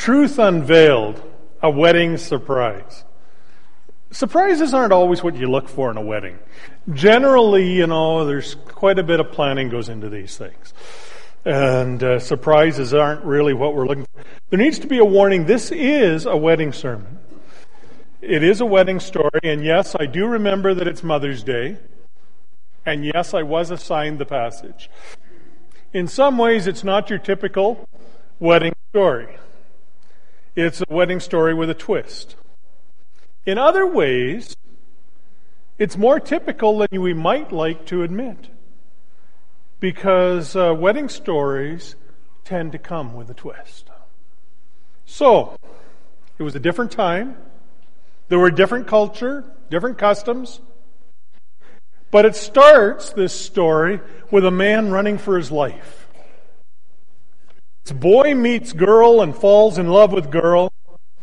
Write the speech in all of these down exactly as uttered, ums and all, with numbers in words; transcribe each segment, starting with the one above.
Truth unveiled, a wedding surprise. Surprises aren't always what you look for in a wedding. Generally, you know, there's quite a bit of planning goes into these things. And uh, surprises aren't really what we're looking for. There needs to be a warning. This is a wedding sermon. It is a wedding story, and yes, I do remember that it's Mother's Day. And yes, I was assigned the passage. In some ways, it's not your typical wedding story. It's a wedding story with a twist. In other ways, it's more typical than we might like to admit. Because uh, wedding stories tend to come with a twist. So, it was a different time. There were different culture, different customs. But it starts, this story, with a man running for his life. It's boy meets girl and falls in love with girl.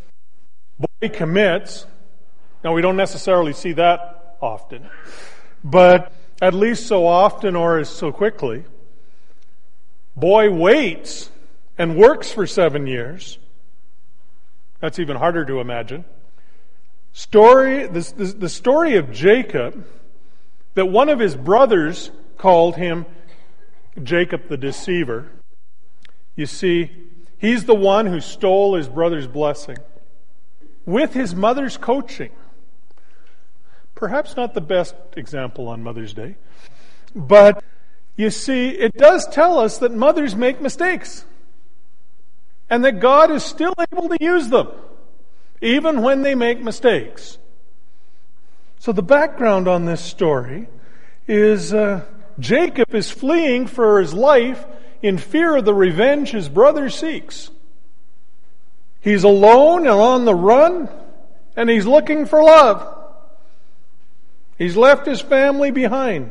Boy commits. Now, we don't necessarily see that often. But at least so often or so quickly. Boy waits and works for seven years. That's even harder to imagine. Story, this, this, the story of Jacob, that one of his brothers called him Jacob the deceiver. You see, he's the one who stole his brother's blessing with his mother's coaching. Perhaps not the best example on Mother's Day. But, you see, it does tell us that mothers make mistakes. And that God is still able to use them, even when they make mistakes. So the background on this story is uh, Jacob is fleeing for his life in fear of the revenge his brother seeks. He's alone and on the run, and he's looking for love. He's left his family behind.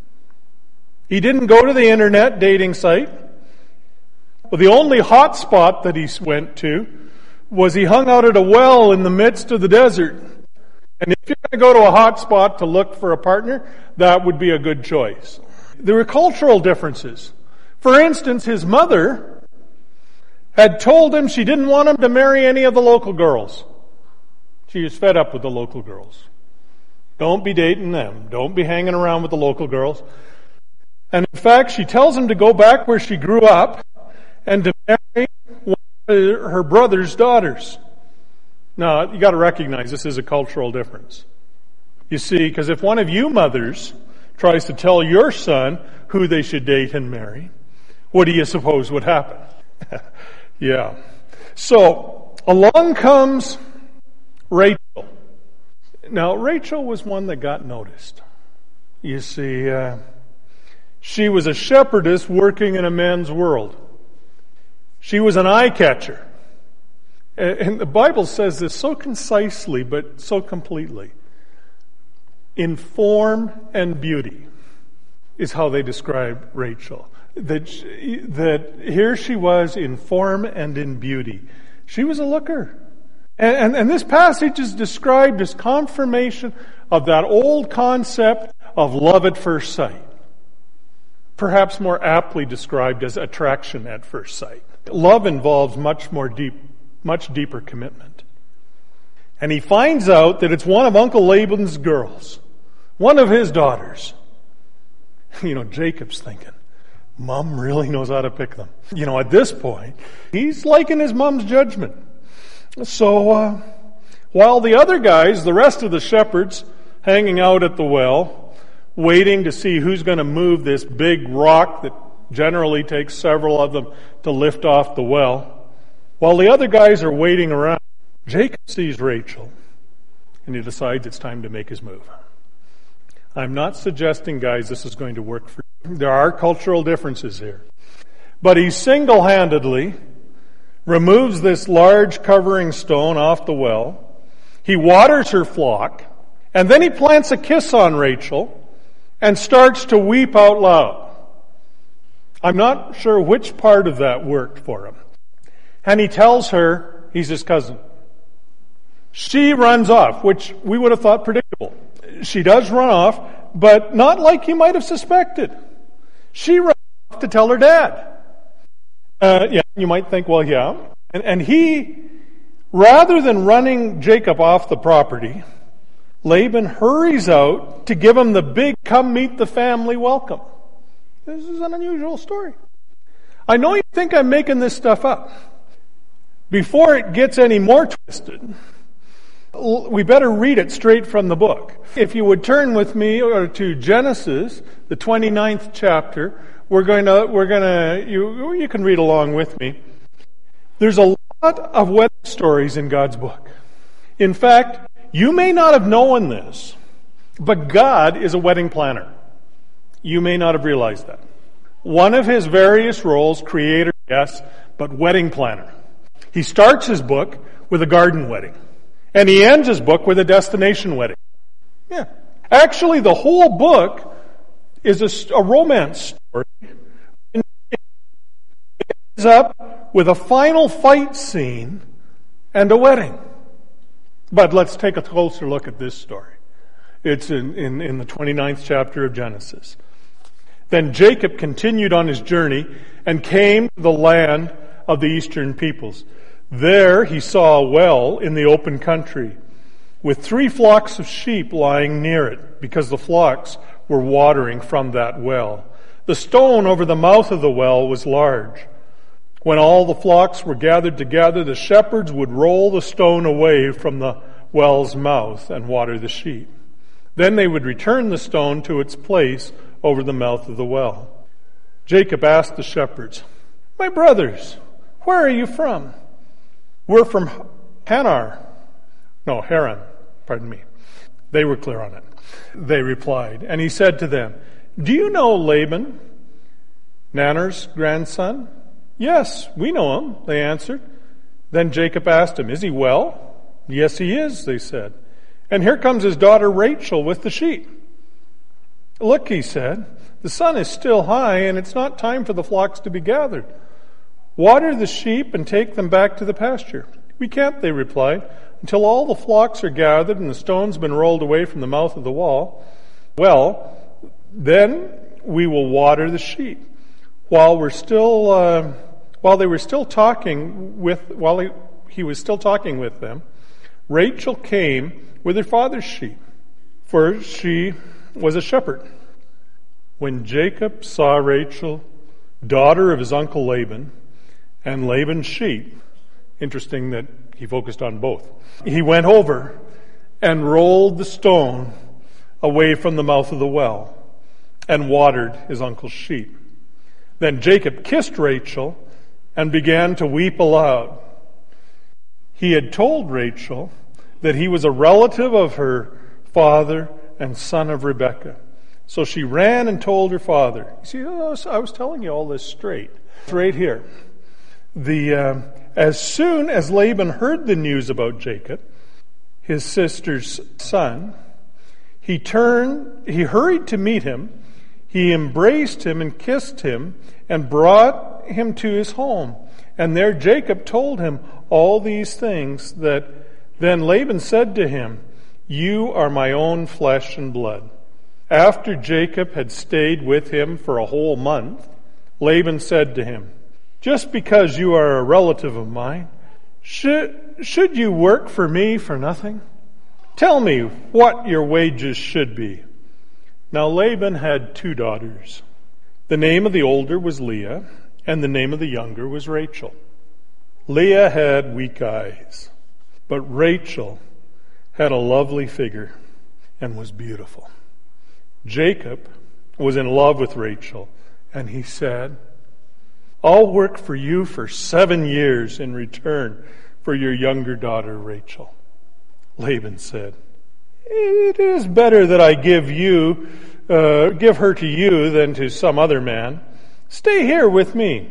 He didn't go to the internet dating site. Well, the only hot spot that he went to was he hung out at a well in the midst of the desert. And if you're going to go to a hot spot to look for a partner, that would be a good choice. There were cultural differences. For instance, his mother had told him she didn't want him to marry any of the local girls. She was fed up with the local girls. Don't be dating them. Don't be hanging around with the local girls. And in fact, she tells him to go back where she grew up and to marry one of her brother's daughters. Now, you got to recognize this is a cultural difference. You see, because if one of you mothers tries to tell your son who they should date and marry, what do you suppose would happen? Yeah. So, along comes Rachel. Now, Rachel was one that got noticed. You see, uh, she was a shepherdess working in a man's world. She was an eye catcher. And the Bible says this so concisely, but so completely. In form and beauty is how they describe Rachel. That, she, that here she was in form and in beauty. She was a looker. And, and, and this passage is described as confirmation of that old concept of love at first sight. Perhaps more aptly described as attraction at first sight. Love involves much more deep, much deeper commitment. And he finds out that it's one of Uncle Laban's girls, one of his daughters. You know, Jacob's thinking, Mom really knows how to pick them. You know, at this point, he's liking his mom's judgment. So, uh, while the other guys, the rest of the shepherds, hanging out at the well, waiting to see who's going to move this big rock that generally takes several of them to lift off the well, while the other guys are waiting around, Jacob sees Rachel, and he decides it's time to make his move. I'm not suggesting, guys, this is going to work for you. There are cultural differences here. But he single-handedly removes this large covering stone off the well. He waters her flock, and then he plants a kiss on Rachel and starts to weep out loud. I'm not sure which part of that worked for him. And he tells her he's his cousin. She runs off, which we would have thought predictable. She does run off, but not like you might have suspected. She runs off to tell her dad. Uh, yeah, you might think, well, yeah. And, and he, rather than running Jacob off the property, Laban hurries out to give him the big come meet the family welcome. This is an unusual story. I know you think I'm making this stuff up. Before it gets any more twisted, we better read it straight from the book. If you would turn with me to Genesis, the twenty-ninth chapter, we're going to, we're going to, you, you can read along with me. There's a lot of wedding stories in God's book. In fact, you may not have known this, but God is a wedding planner. You may not have realized that. One of his various roles, creator, yes, but wedding planner. He starts his book with a garden wedding. And he ends his book with a destination wedding. Yeah. Actually, the whole book is a, a romance story. It ends up with a final fight scene and a wedding. But let's take a closer look at this story. It's in, in, in the twenty-ninth chapter of Genesis. Then Jacob continued on his journey and came to the land of the eastern peoples. There he saw a well in the open country with three flocks of sheep lying near it because the flocks were watering from that well. The stone over the mouth of the well was large. When all the flocks were gathered together, the shepherds would roll the stone away from the well's mouth and water the sheep. Then they would return the stone to its place over the mouth of the well. Jacob asked the shepherds, "My brothers, where are you from?" "We're from Hanar." No, Haran, pardon me. They were clear on it. They replied, and he said to them, "Do you know Laban, Nanner's grandson?" "Yes, we know him," they answered. Then Jacob asked him, "Is he well?" "Yes, he is," they said. "And here comes his daughter Rachel with the sheep." "Look," he said, "the sun is still high, and it's not time for the flocks to be gathered. Water the sheep and take them back to the pasture." "We can't," they replied, "until all the flocks are gathered and the stone's been rolled away from the mouth of the wall. Well, then we will water the sheep." While we're still, uh, while they were still talking with, while he, he was still talking with them, Rachel came with her father's sheep, for she was a shepherd. When Jacob saw Rachel, daughter of his uncle Laban, and Laban's sheep, interesting that he focused on both, he went over and rolled the stone away from the mouth of the well and watered his uncle's sheep. Then Jacob kissed Rachel and began to weep aloud. He had told Rachel that he was a relative of her father and son of Rebekah. So she ran and told her father. You see, I was telling you all this straight. It's right here. The uh, as soon as Laban heard the news about Jacob, his sister's son, he turned, he hurried to meet him. He embraced him and kissed him and brought him to his home. And there Jacob told him all these things. That then Laban said to him, "You are my own flesh and blood." After Jacob had stayed with him for a whole month, Laban said to him, "Just because you are a relative of mine, should, should you work for me for nothing? Tell me what your wages should be." Now Laban had two daughters. The name of the older was Leah, and the name of the younger was Rachel. Leah had weak eyes, but Rachel had a lovely figure and was beautiful. Jacob was in love with Rachel, and he said, "I'll work for you for seven years in return for your younger daughter Rachel." Laban said, "It is better that I give you, uh, give her to you than to some other man. Stay here with me."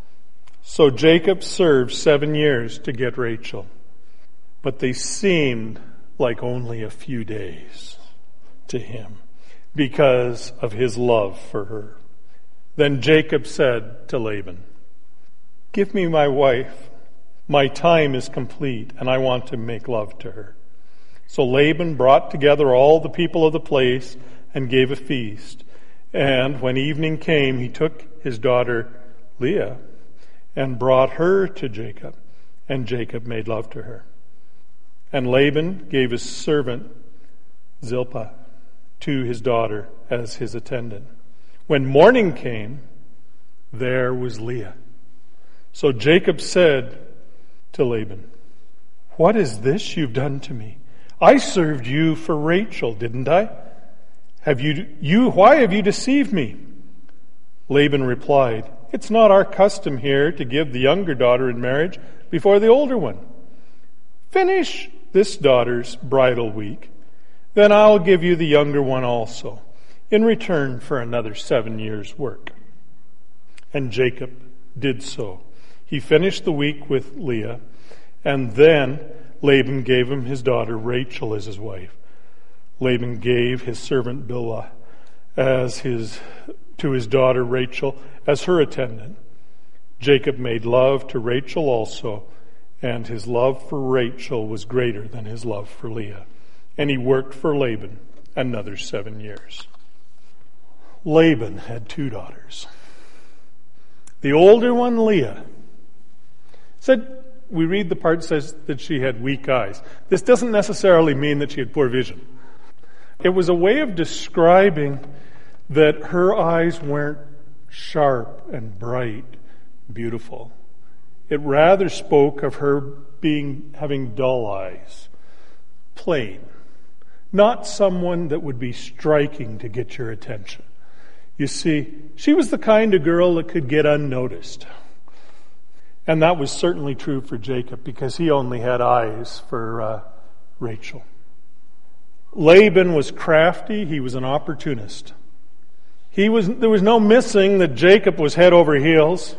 So Jacob served seven years to get Rachel, but they seemed like only a few days to him because of his love for her. Then Jacob said to Laban, "Give me my wife. My time is complete, and I want to make love to her." So Laban brought together all the people of the place and gave a feast. And when evening came, he took his daughter Leah and brought her to Jacob. and Jacob made love to her. And Laban gave his servant Zilpah to his daughter as his attendant. When morning came, there was Leah. So Jacob said to Laban, "What is this you've done to me? I served you for Rachel, didn't I? Have you, you, why have you deceived me?" Laban replied, "It's not our custom here to give the younger daughter in marriage before the older one. Finish this daughter's bridal week, then I'll give you the younger one also, in return for another seven years' work." And Jacob did so. He finished the week with Leah, and then Laban gave him his daughter Rachel as his wife. Laban gave his servant Bilhah as his to his daughter Rachel as her attendant. Jacob made love to Rachel also, and his love for Rachel was greater than his love for Leah. And he worked for Laban another seven years. Laban had two daughters. The older one, Leah, said, we read the part that says that she had weak eyes. This doesn't necessarily mean that she had poor vision. It was a way of describing that her eyes weren't sharp and bright, beautiful. It rather spoke of her being having dull eyes, plain, not someone that would be striking to get your attention. You see, she was the kind of girl that could get unnoticed. And that was certainly true for Jacob because he only had eyes for uh, Rachel. Laban was crafty. He was an opportunist. He was, there was no missing that Jacob was head over heels.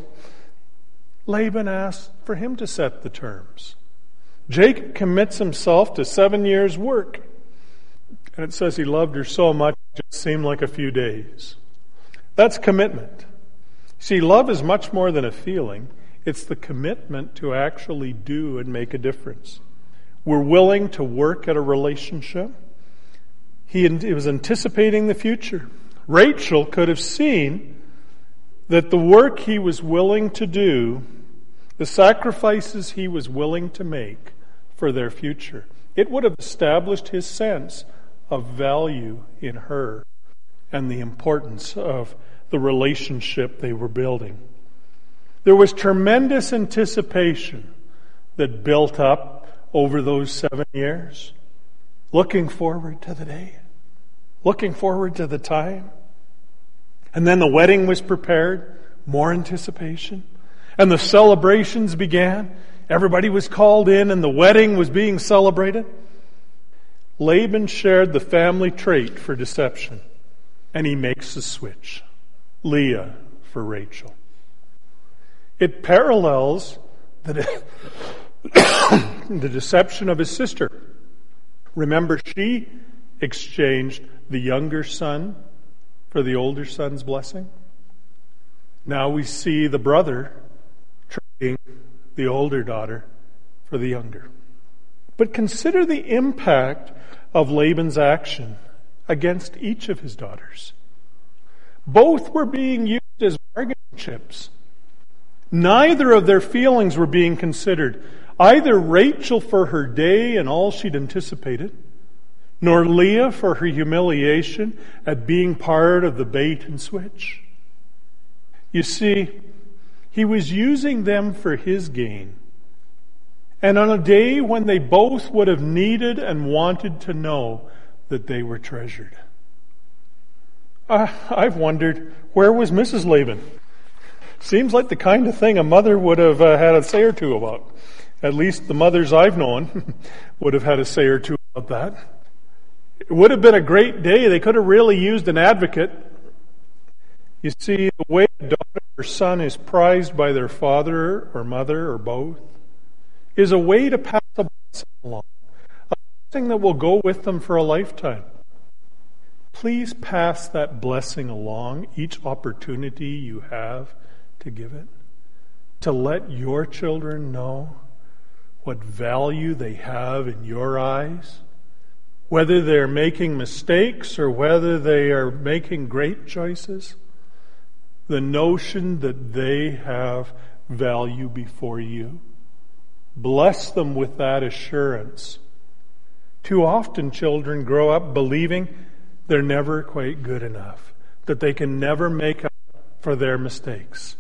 Laban asked for him to set the terms. Jacob commits himself to seven years' work. And it says he loved her so much it just seemed like a few days. That's commitment. See, love is much more than a feeling. It's the commitment to actually do and make a difference. We're willing to work at a relationship. He, he was anticipating the future. Rachel could have seen that the work he was willing to do, the sacrifices he was willing to make for their future, it would have established his sense of value in her and the importance of the relationship they were building. There was tremendous anticipation that built up over those seven years, looking forward to the day, looking forward to the time. And then the wedding was prepared, more anticipation. And the celebrations began. Everybody was called in and the wedding was being celebrated. Laban shared the family trait for deception, and he makes the switch. Leah for Rachel. It parallels the, de- the deception of his sister. Remember, she exchanged the younger son for the older son's blessing. Now we see the brother trading the older daughter for the younger. But consider the impact of Laban's action against each of his daughters. Both were being used as bargaining chips. Neither of their feelings were being considered. Either Rachel for her day and all she'd anticipated, nor Leah for her humiliation at being part of the bait and switch. You see, he was using them for his gain. And on a day when they both would have needed and wanted to know that they were treasured. Uh, I've wondered, where was Missus Laban? Seems like the kind of thing a mother would have uh, had a say or two about. At least the mothers I've known would have had a say or two about that. It would have been a great day. They could have really used an advocate. You see, the way a daughter or son is prized by their father or mother or both is a way to pass a blessing along. A blessing that will go with them for a lifetime. Please pass that blessing along each opportunity you have to give it. To let your children know what value they have in your eyes. Whether they're making mistakes or whether they are making great choices. The notion that they have value before you. Bless them with that assurance. Too often children grow up believing they're never quite good enough, that they can never make up for their mistakes.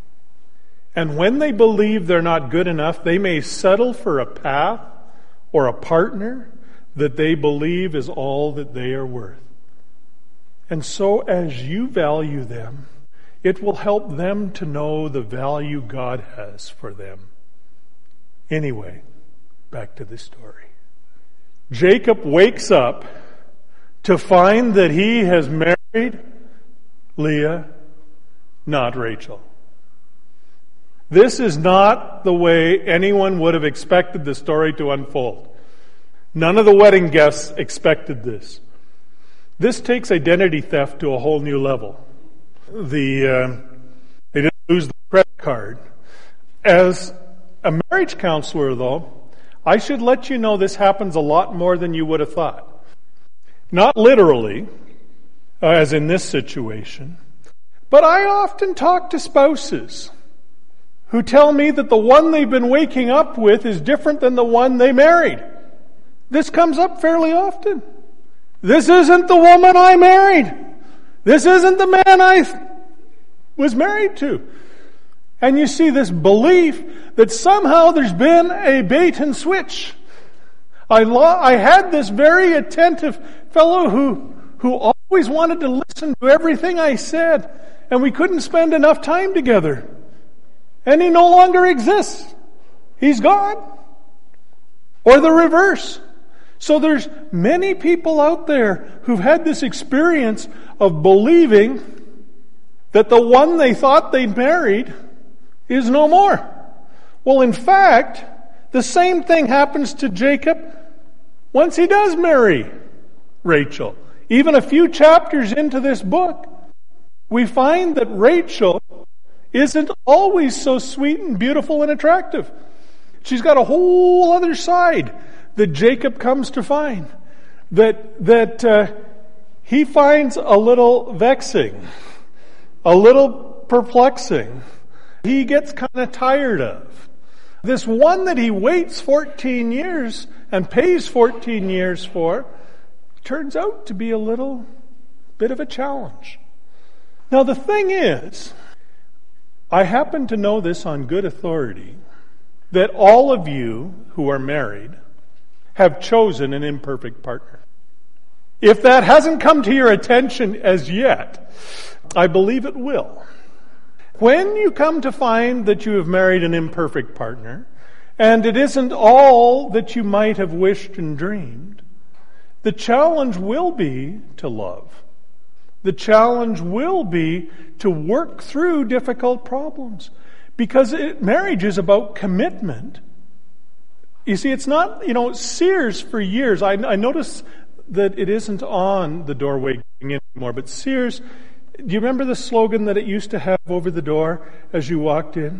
And when they believe they're not good enough, they may settle for a path or a partner that they believe is all that they are worth. And so as you value them, it will help them to know the value God has for them. Anyway, back to the story. Jacob wakes up to find that he has married Leah, not Rachel. This is not the way anyone would have expected the story to unfold. None of the wedding guests expected this. This takes identity theft to a whole new level. The uh, they didn't lose the credit card. As a marriage counselor, though, I should let you know this happens a lot more than you would have thought. Not literally, uh, as in this situation, but I often talk to spouses who tell me that the one they've been waking up with is different than the one they married. This comes up fairly often. This isn't the woman I married. This isn't the man I was married to. And you see this belief that somehow there's been a bait and switch. I lo- I had this very attentive fellow who, who always wanted to listen to everything I said, and we couldn't spend enough time together. And he no longer exists. He's gone. Or the reverse. So there's many people out there who've had this experience of believing that the one they thought they'd married is no more. Well, in fact, the same thing happens to Jacob once he does marry Rachel. Even a few chapters into this book, we find that Rachel isn't always so sweet and beautiful and attractive. She's got a whole other side that Jacob comes to find, that that uh, he finds a little vexing, a little perplexing. He gets kind of tired of. This one that he waits fourteen years and pays fourteen years for turns out to be a little bit of a challenge. Now the thing is, I happen to know this on good authority, that all of you who are married have chosen an imperfect partner. If that hasn't come to your attention as yet, I believe it will. When you come to find that you have married an imperfect partner, and it isn't all that you might have wished and dreamed, the challenge will be to love. The challenge will be to work through difficult problems. Because it, marriage is about commitment. You see, it's not, you know, Sears for years, I, I notice that it isn't on the doorway anymore, but Sears, do you remember the slogan that it used to have over the door as you walked in?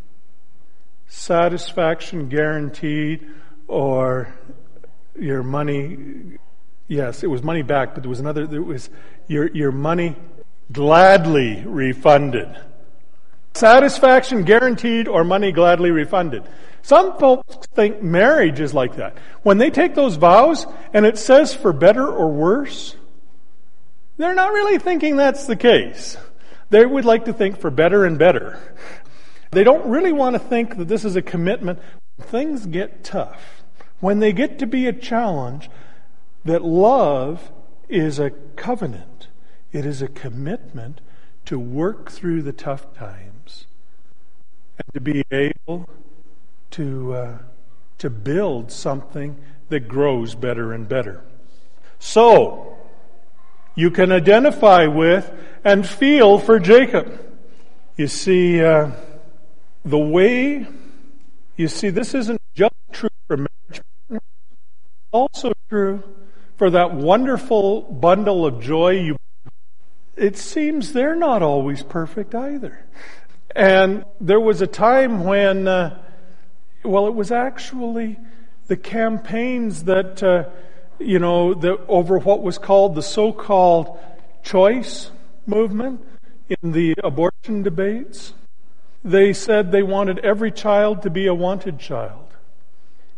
Satisfaction guaranteed, or your money, yes, it was money back, but there was another, there was your, your money gladly refunded. Satisfaction guaranteed or money gladly refunded. Some folks think marriage is like that. When they take those vows and it says for better or worse, they're not really thinking that's the case. They would like to think for better and better. They don't really want to think that this is a commitment. When things get tough, when they get to be a challenge, that love is a covenant. It is a commitment to work through the tough times and to be able to uh, to build something that grows better and better. So, you can identify with and feel for Jacob. You see, uh, the way, you see, this isn't just true for marriage partners, it's also true for that wonderful bundle of joy you. It seems they're not always perfect either. And there was a time when, uh, well, it was actually the campaigns that, uh, you know, the, over what was called the so-called choice movement in the abortion debates. They said they wanted every child to be a wanted child.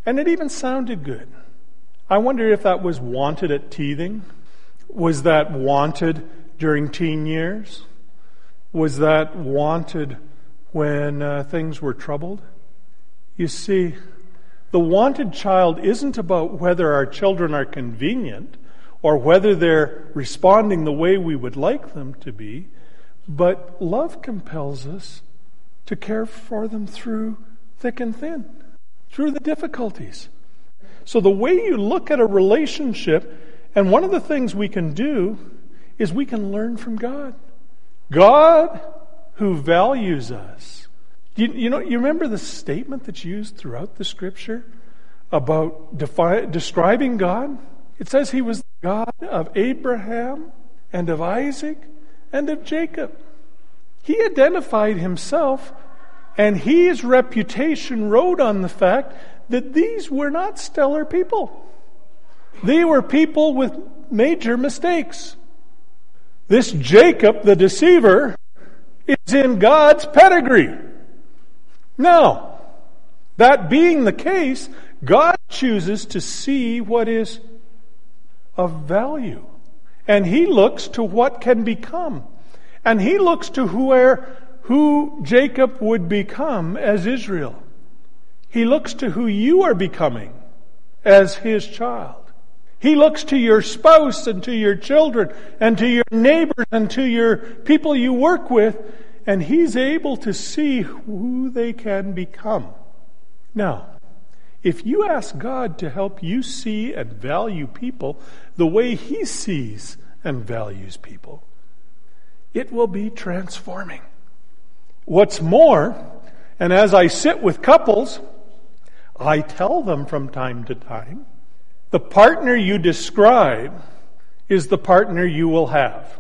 And it even sounded good. I wonder if that was wanted at teething. Was that wanted during teen years? Was that wanted when uh, things were troubled? You see, the wanted child isn't about whether our children are convenient or whether they're responding the way we would like them to be, but love compels us to care for them through thick and thin, through the difficulties. So the way you look at a relationship, and one of the things we can do is we can learn from God. God who values us. You, you know, you remember the statement that's used throughout the Scripture about defi- describing God? It says He was the God of Abraham and of Isaac and of Jacob. He identified Himself, and His reputation rode on the fact that these were not stellar people. They were people with major mistakes. This Jacob, the deceiver, is in God's pedigree. Now, that being the case, God chooses to see what is of value. And He looks to what can become. And He looks to where, who Jacob would become as Israel. He looks to who you are becoming as His child. He looks to your spouse and to your children and to your neighbors and to your people you work with, and He's able to see who they can become. Now, if you ask God to help you see and value people the way He sees and values people, it will be transforming. What's more, and as I sit with couples, I tell them from time to time, the partner you describe is the partner you will have.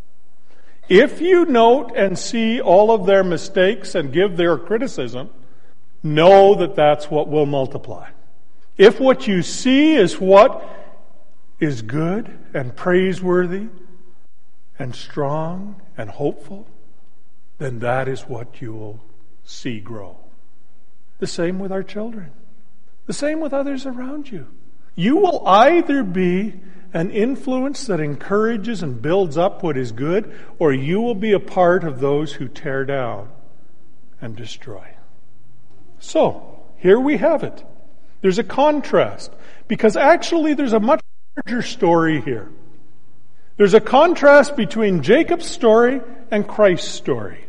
If you note and see all of their mistakes and give their criticism, know that that's what will multiply. If what you see is what is good and praiseworthy and strong and hopeful, then that is what you will see grow. The same with our children. The same with others around you. You will either be an influence that encourages and builds up what is good, or you will be a part of those who tear down and destroy. So, here we have it. There's a contrast, because actually there's a much larger story here. There's a contrast between Jacob's story and Christ's story.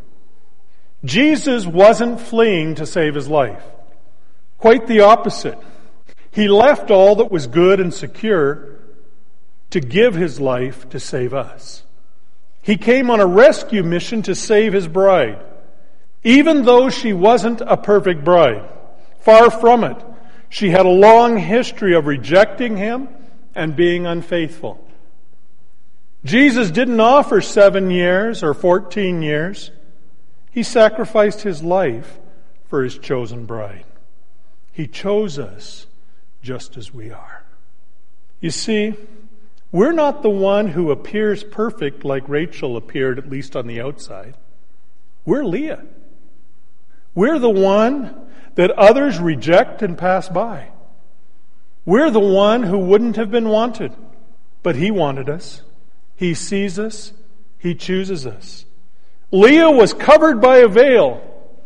Jesus wasn't fleeing to save his life. Quite the opposite. He left all that was good and secure to give his life to save us. He came on a rescue mission to save his bride, even though she wasn't a perfect bride. Far from it. She had a long history of rejecting him and being unfaithful. Jesus didn't offer seven years or fourteen years. He sacrificed his life for his chosen bride. He chose us just as we are. You see, we're not the one who appears perfect like Rachel appeared, at least on the outside. We're Leah. We're the one that others reject and pass by. We're the one who wouldn't have been wanted, but he wanted us. He sees us. He chooses us. Leah was covered by a veil,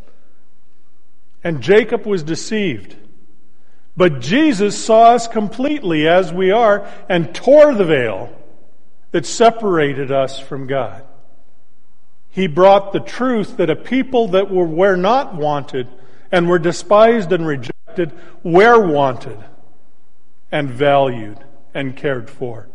and Jacob was deceived. But Jesus saw us completely as we are and tore the veil that separated us from God. He brought the truth that a people that were, were not wanted and were despised and rejected were wanted and valued and cared for.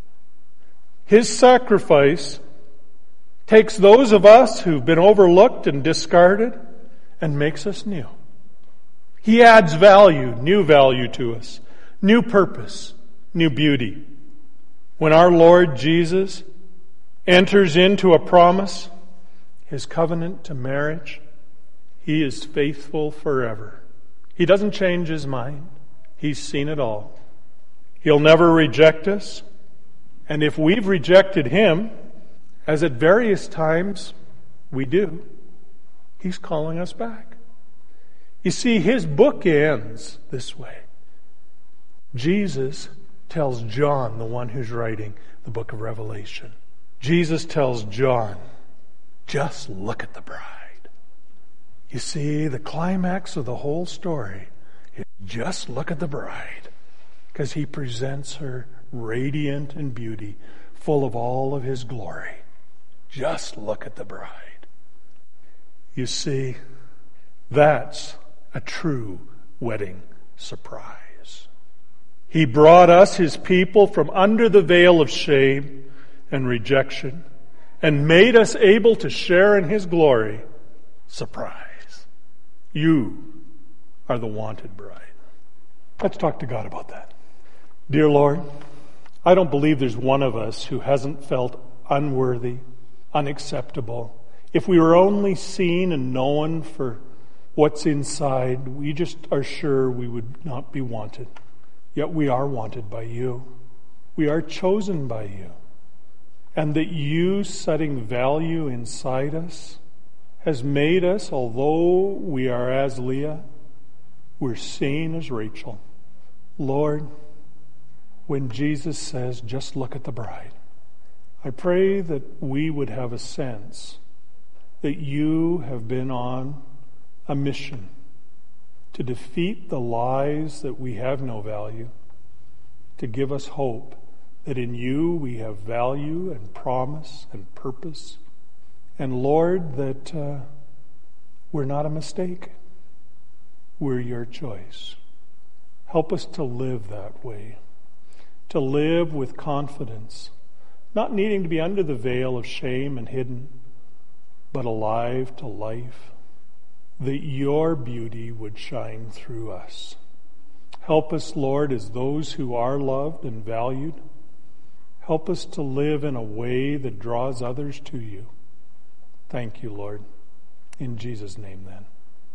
His sacrifice takes those of us who've been overlooked and discarded and makes us new. He adds value, new value to us, new purpose, new beauty. When our Lord Jesus enters into a promise, his covenant to marriage, he is faithful forever. He doesn't change his mind. He's seen it all. He'll never reject us. And if we've rejected him, as at various times we do, he's calling us back. You see, his book ends this way. Jesus tells John, the one who's writing the book of Revelation, Jesus tells John, just look at the bride. You see, the climax of the whole story is just look at the bride, because he presents her radiant in beauty, full of all of his glory. Just look at the bride. You see, that's a true wedding surprise. He brought us, his people, from under the veil of shame and rejection and made us able to share in his glory. Surprise. You are the wanted bride. Let's talk to God about that. Dear Lord, I don't believe there's one of us who hasn't felt unworthy, unacceptable. If we were only seen and known for what's inside, we just are sure we would not be wanted. Yet we are wanted by you. We are chosen by you. And that you setting value inside us has made us, although we are as Leah, we're seen as Rachel. Lord, when Jesus says, just look at the bride, I pray that we would have a sense that you have been on a mission to defeat the lies that we have no value, to give us hope that in you we have value and promise and purpose. And Lord, that uh, we're not a mistake. We're your choice. Help us to live that way, to live with confidence, not needing to be under the veil of shame and hidden, but alive to life, that your beauty would shine through us. Help us, Lord, as those who are loved and valued. Help us to live in a way that draws others to you. Thank you, Lord. In Jesus' name, then.